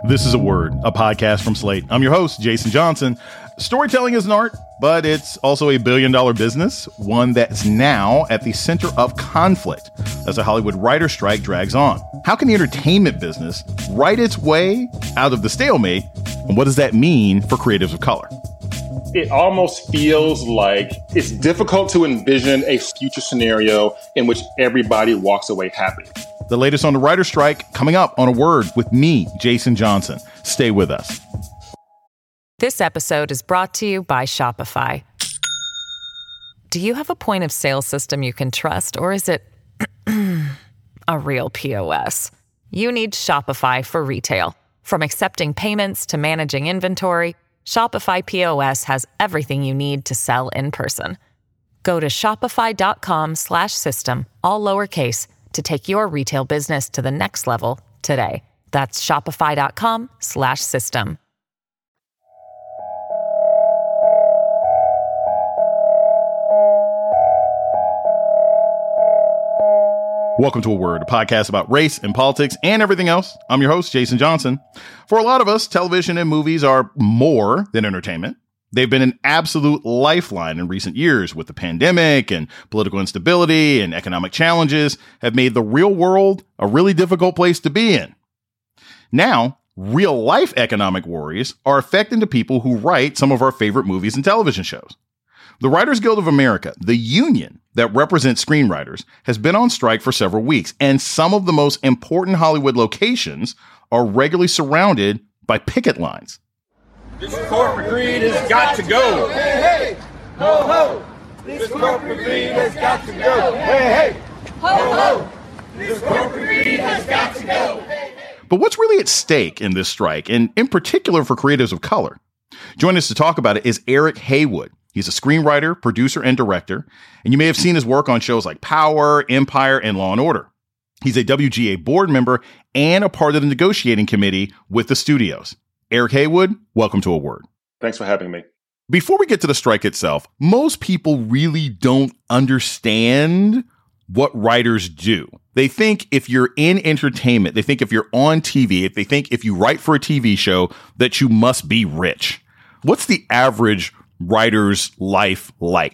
This is A Word, a podcast from Slate. I'm your host, Jason Johnson. Storytelling is an art, but it's also a billion-dollar business, one that's now at the center of conflict as the Hollywood writer strike drags on. How can the entertainment business write its way out of the stalemate, and what does that mean for creatives of color? It almost feels like it's difficult to envision a future scenario in which everybody walks away happy. The latest on the writer strike coming up on A Word with me, Jason Johnson. Stay with us. This episode is brought to you by Shopify. Do you have a point of sale system you can trust, or is it a real POS? You need Shopify for retail. From accepting payments to managing inventory, Shopify POS has everything you need to sell in person. Go to shopify.com/system, all lowercase, to take your retail business to the next level today. That's shopify.com/system. Welcome to A Word, a podcast about race and politics and everything else. I'm your host, Jason Johnson. For a lot of us, television and movies are more than entertainment. They've been an absolute lifeline in recent years, with the pandemic and political instability and economic challenges have made the real world a really difficult place to be in. Now, real life economic worries are affecting the people who write some of our favorite movies and television shows. The Writers Guild of America, the union that represents screenwriters, has been on strike for several weeks, and some of the most important Hollywood locations are regularly surrounded by picket lines. This corporate greed has got to go. Hey, hey, ho, ho. This corporate greed has got to go. Hey, hey, ho, ho. This corporate greed has got to go. But what's really at stake in this strike, and in particular for creatives of color? Joining us to talk about it is Eric Haywood. He's a screenwriter, producer, and director, and you may have seen his work on shows like Power, Empire, and Law & Order. He's a WGA board member and a part of the negotiating committee with the studios. Eric Haywood, welcome to A Word. Thanks for having me. Before we get to the strike itself, most people really don't understand what writers do. They think if you're in entertainment, they think if you're on TV, they think if you write for a TV show, that you must be rich. What's the average writer's life like?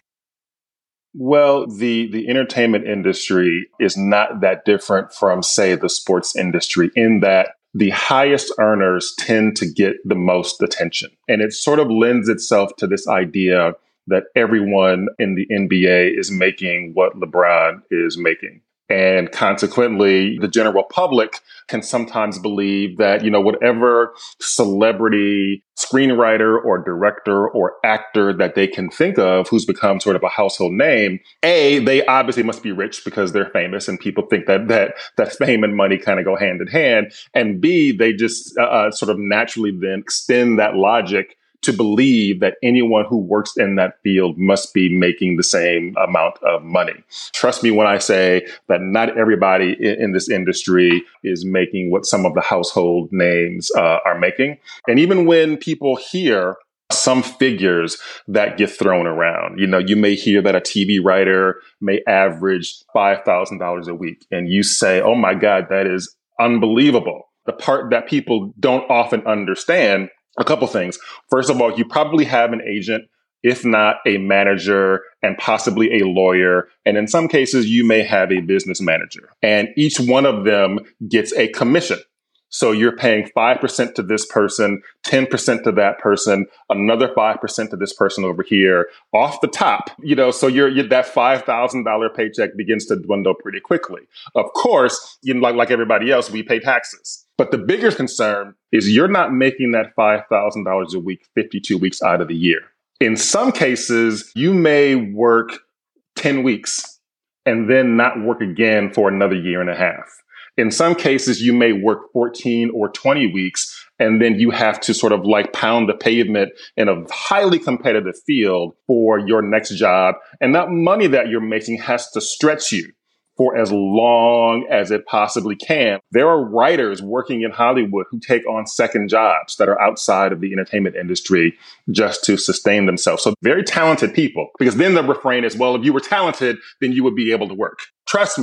Well, the entertainment industry is not that different from, say, the sports industry, in that the highest earners tend to get the most attention. And it sort of lends itself to this idea that everyone in the NBA is making what LeBron is making. And consequently, the general public can sometimes believe that, whatever celebrity, screenwriter or director or actor that they can think of who's become sort of a household name, A, they obviously must be rich because they're famous and people think that fame and money kind of go hand in hand. And B, they just sort of naturally then extend that logic to believe that anyone who works in that field must be making the same amount of money. Trust me when I say that not everybody in this industry is making what some of the household names are making. And even when people hear some figures that get thrown around, you may hear that a TV writer may average $5,000 a week, and you say, oh my God, that is unbelievable. The part that people don't often understand, a couple things. First of all, you probably have an agent, if not a manager, and possibly a lawyer. And in some cases, you may have a business manager. And each one of them gets a commission. So you're paying 5% to this person, 10% to that person, another 5% to this person over here, off the top. So you're that $5,000 paycheck begins to dwindle pretty quickly. Of course, like everybody else, we pay taxes. But the bigger concern is you're not making that $5,000 a week 52 weeks out of the year. In some cases, you may work 10 weeks and then not work again for another year and a half. In some cases, you may work 14 or 20 weeks, and then you have to sort of like pound the pavement in a highly competitive field for your next job. And that money that you're making has to stretch you for as long as it possibly can. There are writers working in Hollywood who take on second jobs that are outside of the entertainment industry just to sustain themselves. So very talented people, because then the refrain is, well, if you were talented, then you would be able to work. Trust me,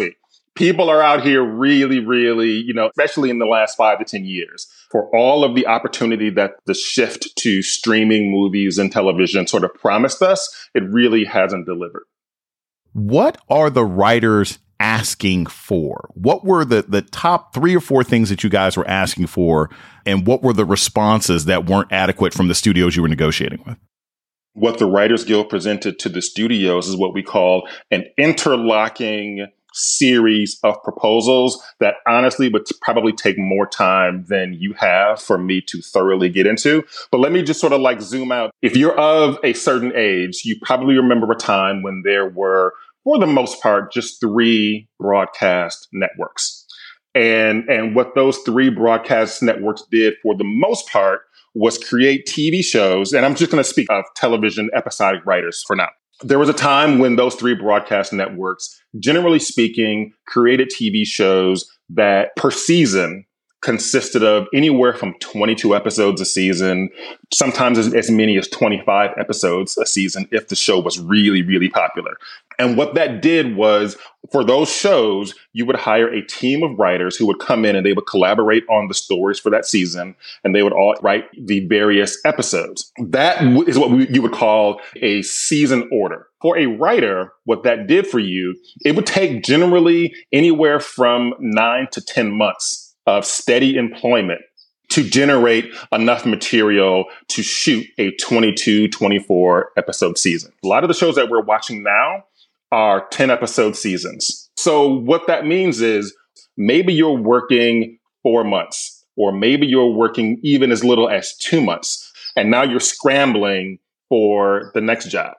People are out here really, really, especially in the last 5 to 10 years, for all of the opportunity that the shift to streaming movies and television sort of promised us, it really hasn't delivered. What are the writers asking for? What were the top 3 or 4 things that you guys were asking for? And what were the responses that weren't adequate from the studios you were negotiating with? What the Writers Guild presented to the studios is what we call an interlocking series of proposals that honestly would probably take more time than you have for me to thoroughly get into. But let me just sort of like zoom out. If you're of a certain age, you probably remember a time when there were, for the most part, just 3 broadcast networks. And what those 3 broadcast networks did for the most part was create TV shows. And I'm just going to speak of television episodic writers for now. There was a time when those 3 broadcast networks, generally speaking, created TV shows that per season consisted of anywhere from 22 episodes a season, sometimes as many as 25 episodes a season if the show was really, really popular. And what that did was, for those shows, you would hire a team of writers who would come in and they would collaborate on the stories for that season, and they would all write the various episodes. That is what you would call a season order. For a writer, what that did for you, it would take generally anywhere from 9 to 10 months of steady employment to generate enough material to shoot a 22, 24 episode season. A lot of the shows that we're watching now are 10 episode seasons. So what that means is maybe you're working 4 months, or maybe you're working even as little as 2 months, and now you're scrambling for the next job.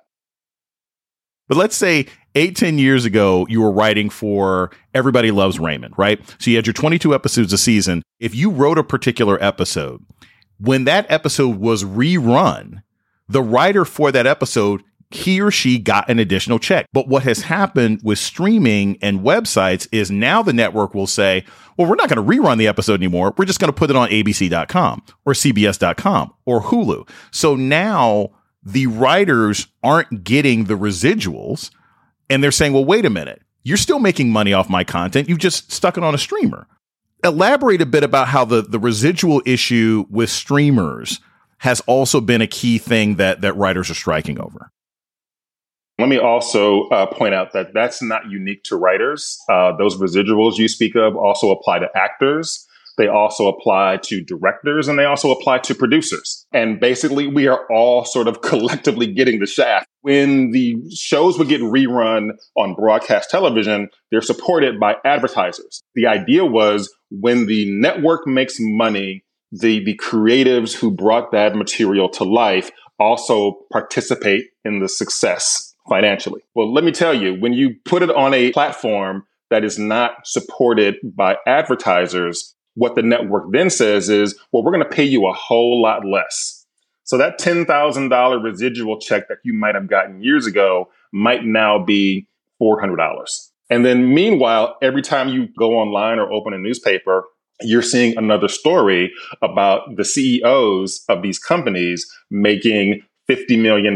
But let's say 8-10 years ago, you were writing for Everybody Loves Raymond, right? So you had your 22 episodes a season. If you wrote a particular episode, when that episode was rerun, the writer for that episode, he or she got an additional check. But what has happened with streaming and websites is now the network will say, well, we're not going to rerun the episode anymore. We're just going to put it on ABC.com or CBS.com or Hulu. So now the writers aren't getting the residuals, and they're saying, well, wait a minute, you're still making money off my content. You just stuck it on a streamer. Elaborate a bit about how the residual issue with streamers has also been a key thing that writers are striking over. Let me also point out that that's not unique to writers. Those residuals you speak of also apply to actors. They also apply to directors, and they also apply to producers. And basically, we are all sort of collectively getting the shaft. When the shows would get rerun on broadcast television, they're supported by advertisers. The idea was when the network makes money, the creatives who brought that material to life also participate in the success financially. Well, let me tell you, when you put it on a platform that is not supported by advertisers, what the network then says is, well, we're going to pay you a whole lot less. So that $10,000 residual check that you might have gotten years ago might now be $400. And then meanwhile, every time you go online or open a newspaper, you're seeing another story about the CEOs of these companies making $50 million.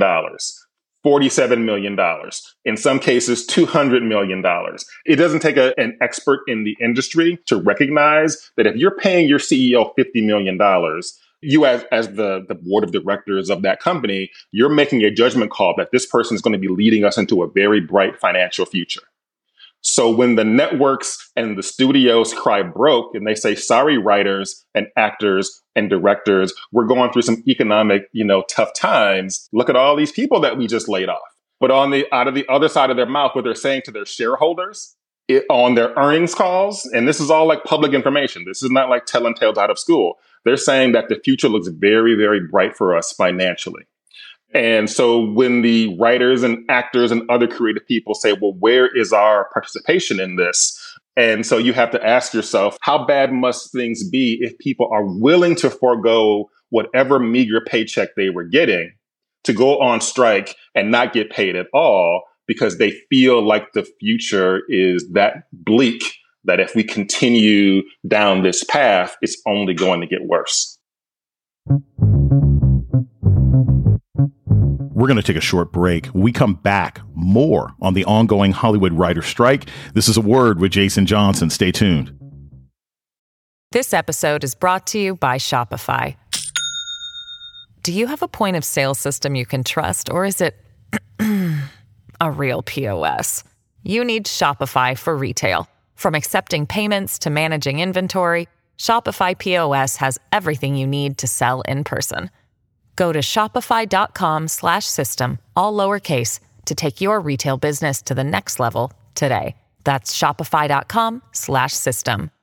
$47 million, in some cases, $200 million. It doesn't take an expert in the industry to recognize that if you're paying your CEO $50 million, you as the board of directors of that company, you're making a judgment call that this person is going to be leading us into a very bright financial future. So when the networks and the studios cry broke and they say, sorry, writers and actors and directors, we're going through some economic, tough times. Look at all these people that we just laid off. But out of the other side of their mouth, what they're saying to their shareholders on their earnings calls, and this is all like public information. This is not like telling tales out of school. They're saying that the future looks very, very bright for us financially. And so when the writers and actors and other creative people say, well, where is our participation in this? And so you have to ask yourself, how bad must things be if people are willing to forego whatever meager paycheck they were getting to go on strike and not get paid at all because they feel like the future is that bleak that if we continue down this path, it's only going to get worse. We're going to take a short break. When we come back, more on the ongoing Hollywood writer strike. This is A Word with Jason Johnson. Stay tuned. This episode is brought to you by Shopify. Do you have a point of sale system you can trust, or is it a real POS? You need Shopify for retail. From accepting payments to managing inventory, Shopify POS has everything you need to sell in person. Go to shopify.com/system, all lowercase, to take your retail business to the next level today. That's shopify.com/system.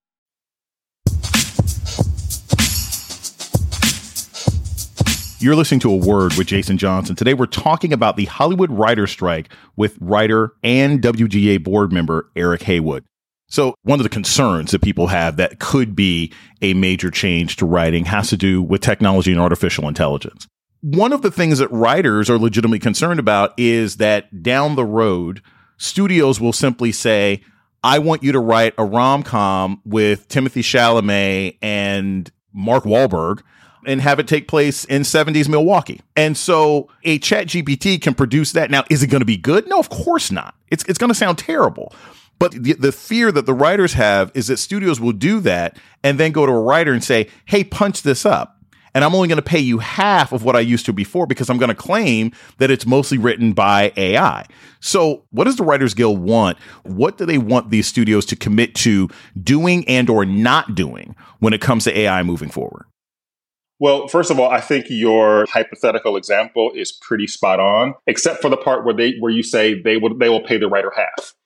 You're listening to A Word with Jason Johnson. Today, we're talking about the Hollywood writer strike with writer and WGA board member Eric Haywood. So one of the concerns that people have that could be a major change to writing has to do with technology and artificial intelligence. One of the things that writers are legitimately concerned about is that down the road, studios will simply say, I want you to write a rom-com with Timothée Chalamet and Mark Wahlberg and have it take place in 70s Milwaukee. And so a ChatGPT can produce that. Now, is it going to be good? No, of course not. It's going to sound terrible. But the fear that the writers have is that studios will do that and then go to a writer and say, hey, punch this up. And I'm only going to pay you half of what I used to before because I'm going to claim that it's mostly written by AI. So what does the Writers Guild want? What do they want these studios to commit to doing and or not doing when it comes to AI moving forward? Well, first of all, I think your hypothetical example is pretty spot on, except for the part where you say they will pay the writer half.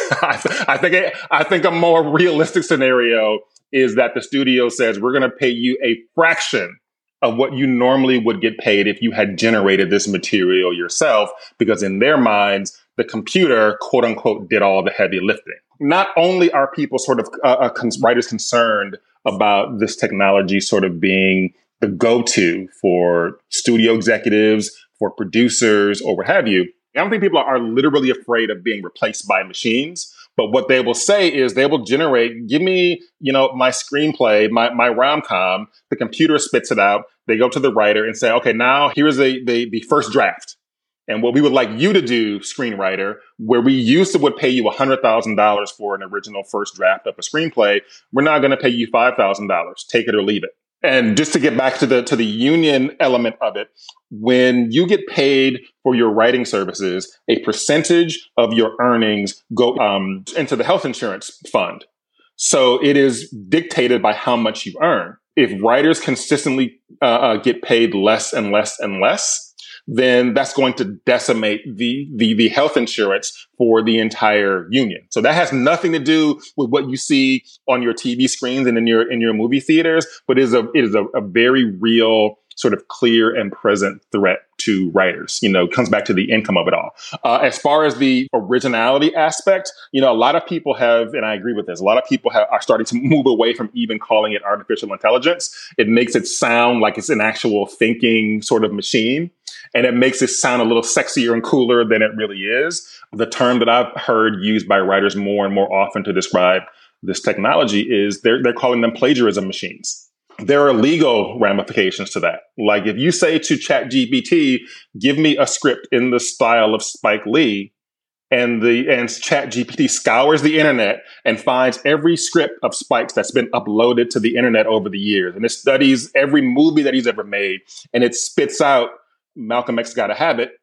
I think a more realistic scenario is that the studio says, we're going to pay you a fraction of what you normally would get paid if you had generated this material yourself, because in their minds, the computer, quote unquote, did all the heavy lifting. Not only are people sort of writers concerned about this technology sort of being the go-to for studio executives, for producers, or what have you, I don't think people are literally afraid of being replaced by machines. But what they will say is they will generate, give me, my screenplay, my rom-com, the computer spits it out. They go to the writer and say, okay, now here's the first draft. And what we would like you to do, screenwriter, where we would pay you $100,000 for an original first draft of a screenplay, we're now going to pay you $5,000. Take it or leave it. And just to get back to the union element of it, when you get paid for your writing services, a percentage of your earnings go into the health insurance fund. So it is dictated by how much you earn. If writers consistently get paid less and less and less, then that's going to decimate the health insurance for the entire union. So that has nothing to do with what you see on your TV screens and in your movie theaters, but it is a very real sort of clear and present threat to writers. It comes back to the income of it all. As far as the originality aspect, a lot of people have, and I agree with this, a lot of people are starting to move away from even calling it artificial intelligence. It makes it sound like it's an actual thinking sort of machine. And it makes it sound a little sexier and cooler than it really is. The term that I've heard used by writers more and more often to describe this technology is they're calling them plagiarism machines. There are legal ramifications to that. Like if you say to ChatGPT, give me a script in the style of Spike Lee, and ChatGPT scours the internet and finds every script of Spike's that's been uploaded to the internet over the years. And it studies every movie that he's ever made, and it spits out Malcolm X Gotta Have It,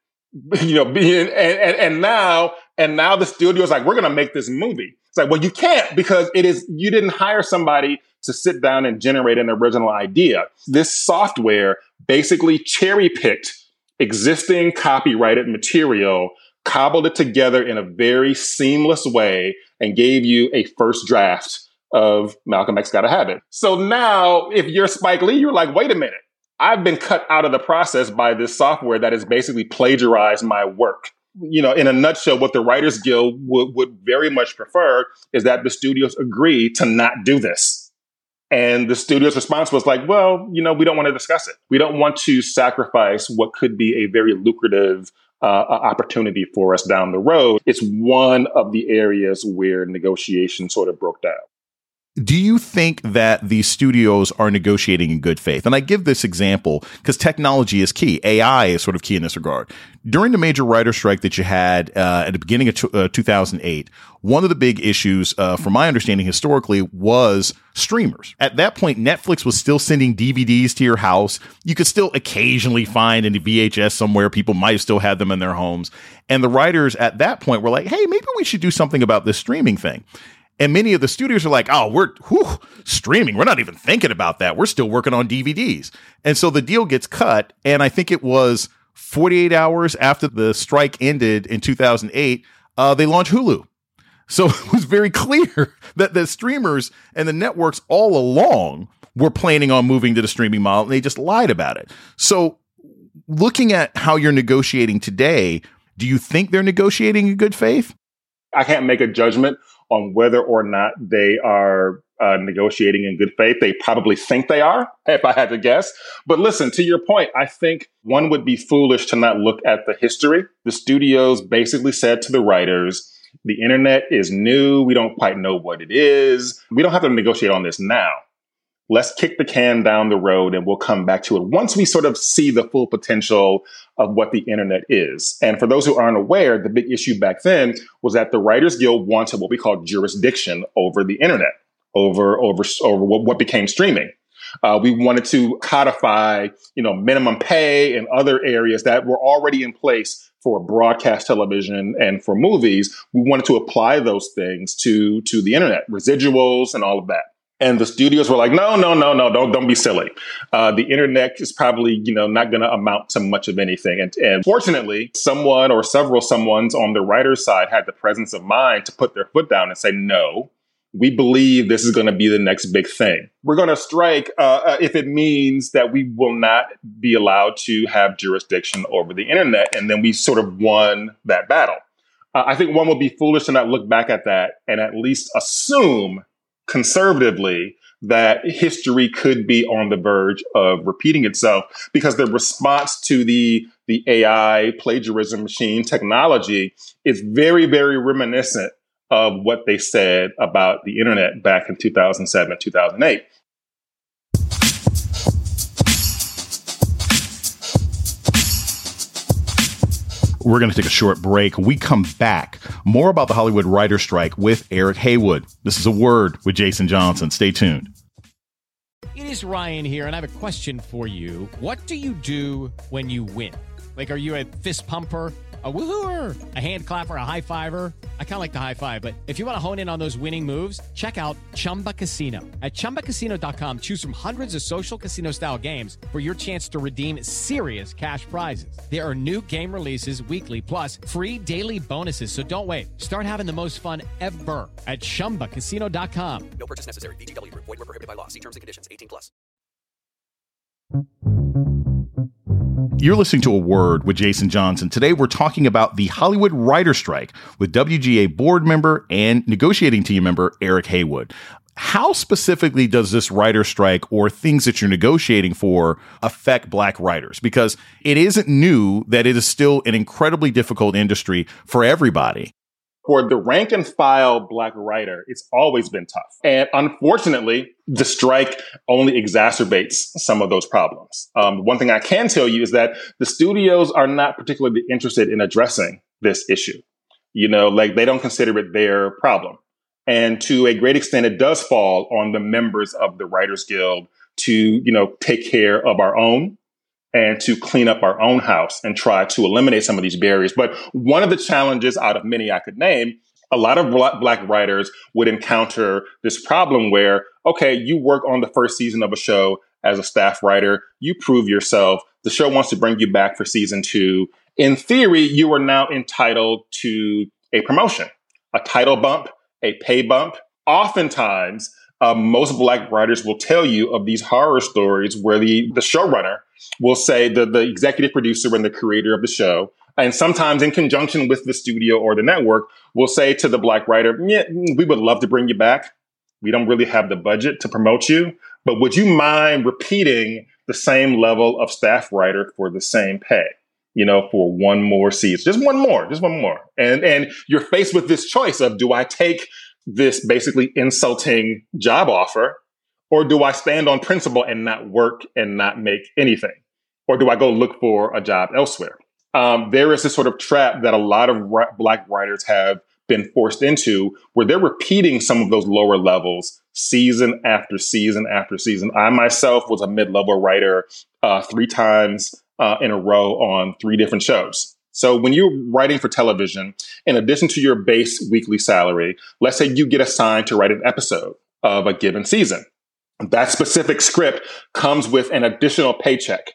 and now the studio's like, we're going to make this movie. It's like, well, you can't, because you didn't hire somebody to sit down and generate an original idea. This software basically cherry picked existing copyrighted material, cobbled it together in a very seamless way, and gave you a first draft of Malcolm X Gotta Have It. So now if you're Spike Lee, you're like, wait a minute. I've been cut out of the process by this software that has basically plagiarized my work. In a nutshell, what the Writers Guild would very much prefer is that the studios agree to not do this. And the studio's response was like, well, we don't want to discuss it. We don't want to sacrifice what could be a very lucrative opportunity for us down the road. It's one of the areas where negotiation sort of broke down. Do you think that the studios are negotiating in good faith? And I give this example because technology is key. AI is sort of key in this regard. During the major writer strike that you had at the beginning of 2008, one of the big issues, from my understanding historically, was streamers. At that point, Netflix was still sending DVDs to your house. You could still occasionally find a VHS somewhere. People might still have them in their homes. And the writers at that point were like, hey, maybe we should do something about this streaming thing. And many of the studios are like, oh, we're streaming. We're not even thinking about that. We're still working on DVDs. And so the deal gets cut. And I think it was 48 hours after the strike ended in 2008, they launched Hulu. So it was very clear that the streamers and the networks all along were planning on moving to the streaming model, and they just lied about it. So looking at how you're negotiating today, do you think they're negotiating in good faith? I can't make a judgment on whether or not they are negotiating in good faith. They probably think they are, if I had to guess. But listen, to your point, I think one would be foolish to not look at the history. The studios basically said to the writers, the internet is new. We don't quite know what it is. We don't have to negotiate on this now. Let's kick the can down the road and we'll come back to it once we sort of see the full potential of what the internet is. And for those who aren't aware, the big issue back then was that the Writers Guild wanted what we call jurisdiction over the internet, over what became streaming. We wanted to codify, minimum pay and other areas that were already in place for broadcast television and for movies. We wanted to apply those things to the internet, residuals and all of that. And the studios were like, no, don't be silly. The internet is probably, not going to amount to much of anything. And fortunately, someone or several someones on the writer's side had the presence of mind to put their foot down and say, no, we believe this is going to be the next big thing. We're going to strike if it means that we will not be allowed to have jurisdiction over the internet. And then we sort of won that battle. I think one would be foolish to not look back at that and at least assume conservatively that history could be on the verge of repeating itself, because the response to the AI plagiarism machine technology is very, very reminiscent of what they said about the internet back in 2007, 2008. We're going to take a short break. We come back. More about the Hollywood writer strike with Eric Haywood. This is A Word with Jason Johnson. Stay tuned. It is Ryan here, and I have a question for you. What do you do when you win? Like, are you a fist pumper, a woohooer, a hand clapper, a high fiver? I kind of like the high five, but if you want to hone in on those winning moves, check out Chumba Casino. At ChumbaCasino.com, choose from hundreds of social casino style games for your chance to redeem serious cash prizes. There are new game releases weekly, plus free daily bonuses. So don't wait. Start having the most fun ever at ChumbaCasino.com. No purchase necessary. VGW Group. Void where prohibited by law. See terms and conditions. 18+. You're listening to A Word with Jason Johnson. Today, we're talking about the Hollywood writer strike with WGA board member and negotiating team member Eric Haywood. How specifically does this writer strike or things that you're negotiating for affect Black writers? Because it isn't new that it is still an incredibly difficult industry for everybody. For the rank and file Black writer, it's always been tough. And unfortunately, the strike only exacerbates some of those problems. One thing I can tell you is that the studios are not particularly interested in addressing this issue. They don't consider it their problem. And to a great extent, it does fall on the members of the Writers Guild to, take care of our own and to clean up our own house and try to eliminate some of these barriers. But one of the challenges out of many I could name, a lot of Black writers would encounter this problem where, okay, you work on the first season of a show as a staff writer, you prove yourself, the show wants to bring you back for season 2. In theory, you are now entitled to a promotion, a title bump, a pay bump. Oftentimes, most Black writers will tell you of these horror stories where the showrunner will say the executive producer and the creator of the show, and sometimes in conjunction with the studio or the network, will say to the Black writer, yeah, we would love to bring you back. We don't really have the budget to promote you, but would you mind repeating the same level of staff writer for the same pay, for one more season, just one more. And you're faced with this choice of, do I take this basically insulting job offer? Or do I stand on principle and not work and not make anything? Or do I go look for a job elsewhere? There is this sort of trap that a lot of Black writers have been forced into where they're repeating some of those lower levels season after season after season. I myself was a mid-level writer 3 times in a row on 3 different shows. So when you're writing for television, in addition to your base weekly salary, let's say you get assigned to write an episode of a given season. That specific script comes with an additional paycheck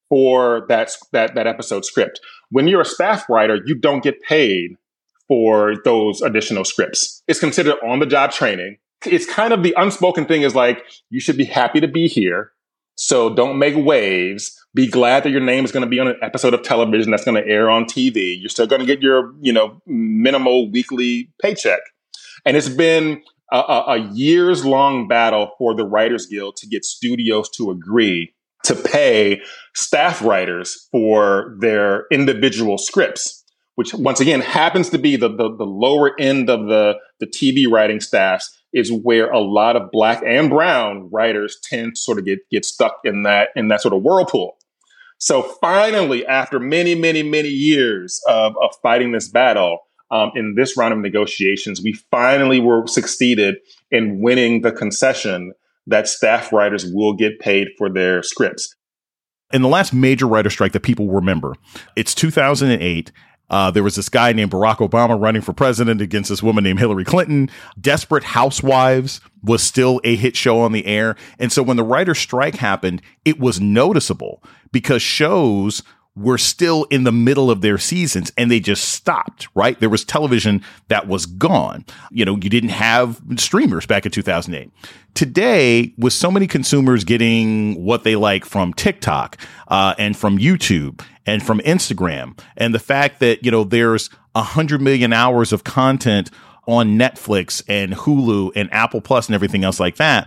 for that episode script. When you're a staff writer, you don't get paid for those additional scripts. It's considered on-the-job training. It's kind of the unspoken thing is like, you should be happy to be here. So don't make waves. Be glad that your name is going to be on an episode of television that's going to air on TV. You're still going to get your, minimal weekly paycheck. And it's been a years-long battle for the Writers Guild to get studios to agree to pay staff writers for their individual scripts, which once again happens to be the lower end of the TV writing staffs, is where a lot of Black and brown writers tend to sort of get stuck in that sort of whirlpool. So finally, after many, many, many years of fighting this battle, in this round of negotiations, we finally were succeeded in winning the concession that staff writers will get paid for their scripts. In the last major writer strike that people remember, it's 2008. There was this guy named Barack Obama running for president against this woman named Hillary Clinton. Desperate Housewives was still a hit show on the air. And so when the writer strike happened, it was noticeable because shows were still in the middle of their seasons and they just stopped, right? There was television that was gone. You didn't have streamers back in 2008. Today, with so many consumers getting what they like from TikTok, and from YouTube and from Instagram, and the fact that, there's 100 million hours of content on Netflix and Hulu and Apple Plus and everything else like that,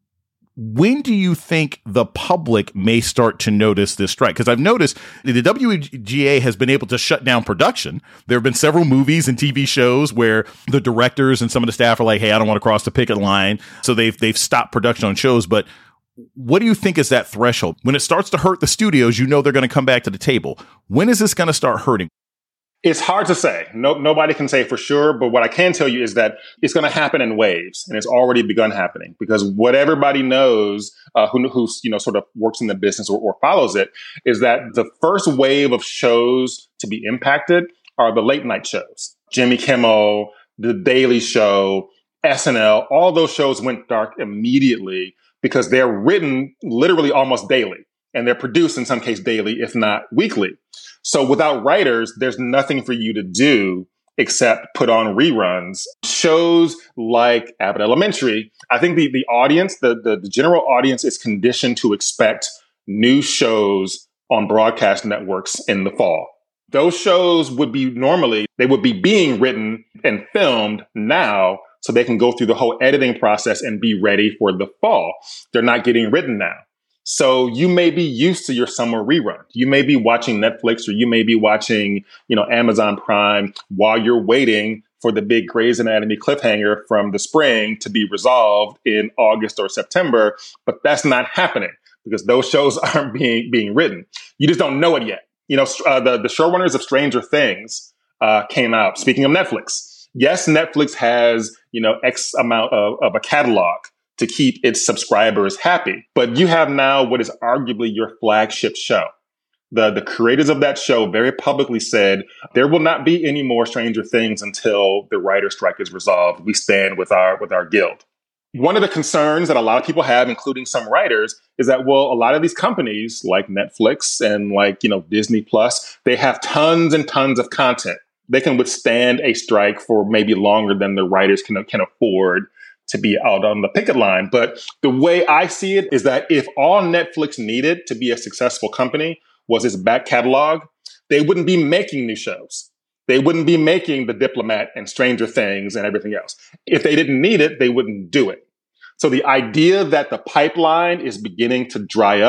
when do you think the public may start to notice this strike? Because I've noticed the WGA has been able to shut down production. There have been several movies and TV shows where the directors and some of the staff are like, hey, I don't want to cross the picket line. So they've stopped production on shows. But what do you think is that threshold? When it starts to hurt the studios, they're going to come back to the table. When is this going to start hurting? It's hard to say. Nobody can say for sure. But what I can tell you is that it's going to happen in waves, and it's already begun happening. Because what everybody knows, who sort of works in the business or follows it, is that the first wave of shows to be impacted are the late night shows. Jimmy Kimmel, The Daily Show, SNL. All those shows went dark immediately because they're written literally almost daily, and they're produced in some case daily, if not weekly. So without writers, there's nothing for you to do except put on reruns. Shows like Abbott Elementary, I think the audience, the general audience is conditioned to expect new shows on broadcast networks in the fall. Those shows would be being written and filmed now so they can go through the whole editing process and be ready for the fall. They're not getting written now. So you may be used to your summer rerun. You may be watching Netflix or you may be watching, Amazon Prime while you're waiting for the big Grey's Anatomy cliffhanger from the spring to be resolved in August or September. But that's not happening because those shows aren't being written. You just don't know it yet. The showrunners of Stranger Things came out. Speaking of Netflix, yes, Netflix has, X amount of a catalog to keep its subscribers happy. But you have now what is arguably your flagship show. The creators of that show very publicly said, there will not be any more Stranger Things until the writer strike is resolved. We stand with our guild. One of the concerns that a lot of people have, including some writers, is that, well, a lot of these companies like Netflix and Disney Plus, they have tons and tons of content. They can withstand a strike for maybe longer than the writers can afford to be out on the picket line. But the way I see it is that if all Netflix needed to be a successful company was its back catalog, they wouldn't be making new shows. They wouldn't be making The Diplomat and Stranger Things and everything else. If they didn't need it, they wouldn't do it. So the idea that the pipeline is beginning to dry up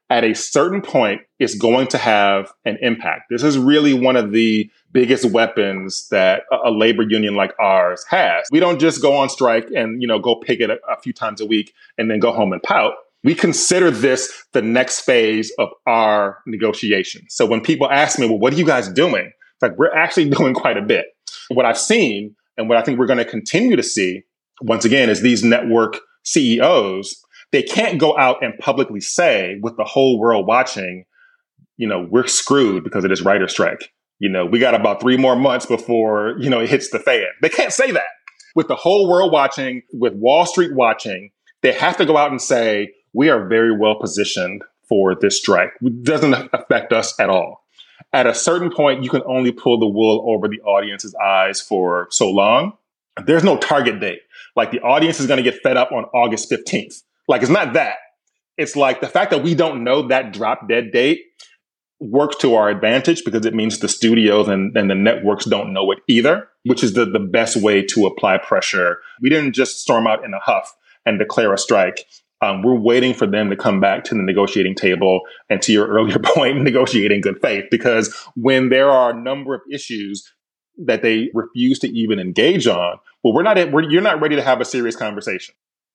at a certain point, it's going to have an impact. This is really one of the biggest weapons that a labor union like ours has. We don't just go on strike and, go picket a few times a week and then go home and pout. We consider this the next phase of our negotiations. So when people ask me, well, what are you guys doing? It's like, we're actually doing quite a bit. What I've seen and what I think we're going to continue to see, once again, is these network CEOs, they can't go out and publicly say, with the whole world watching, we're screwed because of this writer's strike. We got about 3 more months before, it hits the fan. They can't say that. With the whole world watching, with Wall Street watching, they have to go out and say, we are very well positioned for this strike. It doesn't affect us at all. At a certain point, you can only pull the wool over the audience's eyes for so long. There's no target date. Like, the audience is going to get fed up on August 15th. Like, it's not that. It's like the fact that we don't know that drop dead date works to our advantage because it means the studios and the networks don't know it either, which is the best way to apply pressure. We didn't just storm out in a huff and declare a strike. We're waiting for them to come back to the negotiating table and, to your earlier point, negotiate in good faith. Because when there are a number of issues that they refuse to even engage on, well, you're not ready to have a serious conversation.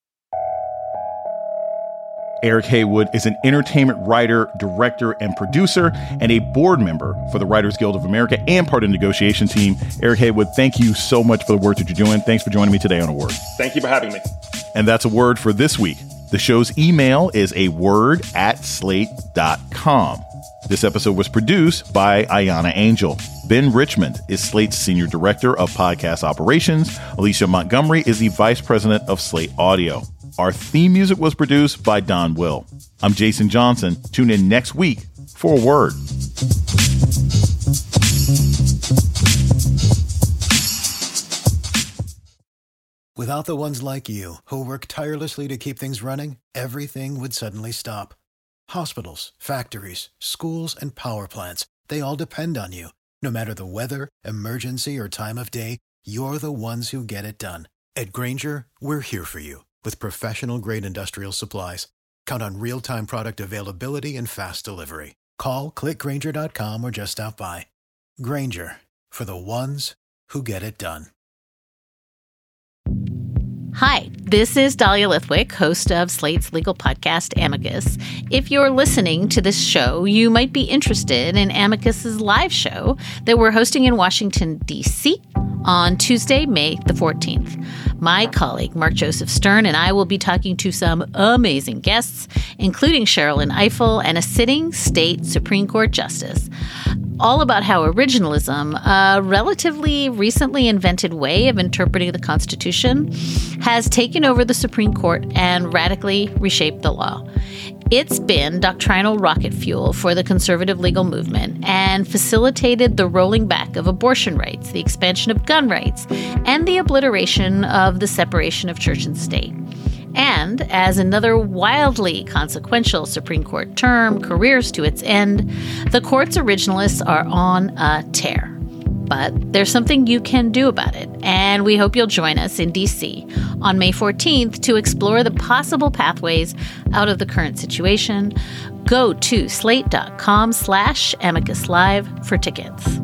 Eric Haywood is an entertainment writer, director, and producer, and a board member for the Writers Guild of America and part of the negotiation team. Eric Haywood, thank you so much for the work that you're doing. Thanks for joining me today on A Word. Thank you for having me. And that's A Word for this week. The show's email is aword@slate.com. This episode was produced by Ayana Angel. Ben Richmond is Slate's Senior Director of Podcast Operations. Alicia Montgomery is the Vice President of Slate Audio. Our theme music was produced by Don Will. I'm Jason Johnson. Tune in next week for A Word. Without the ones like you, who work tirelessly to keep things running, everything would suddenly stop. Hospitals, factories, schools, and power plants, they all depend on you. No matter the weather, emergency, or time of day, you're the ones who get it done. At Grainger, we're here for you with professional-grade industrial supplies. Count on real-time product availability and fast delivery. Call, click Grainger.com, or just stop by. Grainger, for the ones who get it done. Hi, this is Dahlia Lithwick, host of Slate's legal podcast, Amicus. If you're listening to this show, you might be interested in Amicus's live show that we're hosting in Washington, D.C. on Tuesday, May the 14th. My colleague, Mark Joseph Stern, and I will be talking to some amazing guests, including Sherrilyn Ifill and a sitting state Supreme Court justice, all about how originalism, a relatively recently invented way of interpreting the Constitution, has taken over the Supreme Court and radically reshaped the law. It's been doctrinal rocket fuel for the conservative legal movement and facilitated the rolling back of abortion rights, the expansion of gun rights, and the obliteration of the separation of church and state. And as another wildly consequential Supreme Court term careers to its end, the court's originalists are on a tear. But there's something you can do about it, and we hope you'll join us in D.C. on May 14th to explore the possible pathways out of the current situation. Go to slate.com/Amicus Live for tickets.